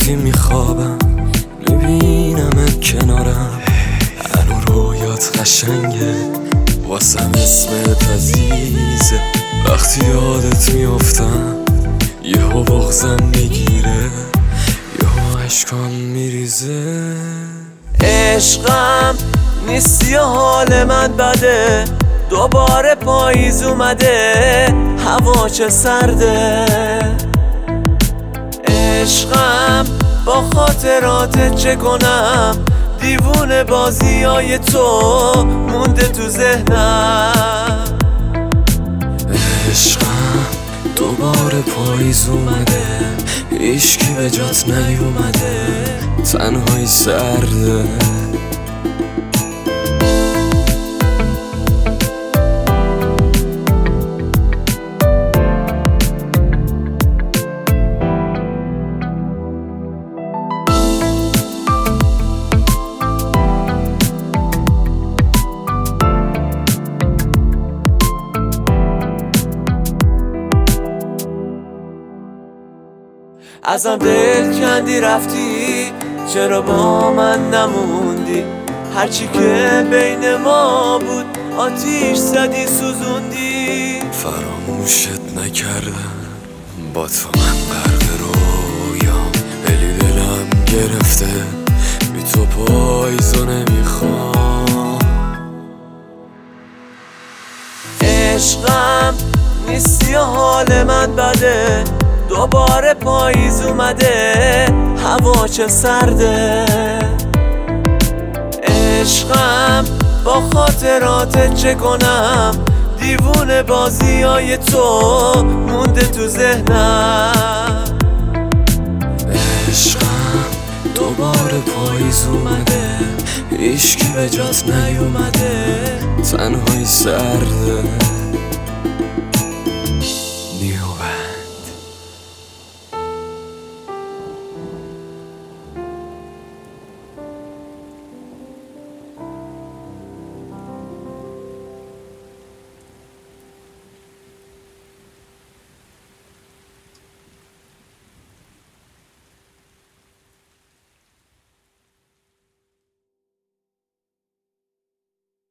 وقتی میخوابم میبینمت کنارم، هنو رویات قشنگه واسم اسمت عزیزه. وقتی یادت میافتم یهو بغضم میگیره، یهو عشقام میریزه. عشقم نیستی و حال من بده، دوباره پاییز اومده هوا چه سرده. عشقم با خاطرات چه کنم، دیوونه بازیای تو مونده تو ذهنم. عشقم دوباره پاییز اومده، هیچکی به جات نیومده، تنهایی سرده. ازم دل کندی رفتی، چرا با من نموندی؟ هرچی که بین ما بود آتیش زدی سوزوندی. فراموشت نکردم با تو من غرق رویام، ولی دلم گرفته بی تو پاییزو نمیخوام. عشقم نیستی و حال من بده، دوباره پاییز اومده هوا چه سرده. عشقم با خاطرات چه کنم، دیوونه بازیای تو مونده تو ذهنم. عشقم دوباره پاییز اومده، هیچکی به جات نیومده، تنهایی سرده.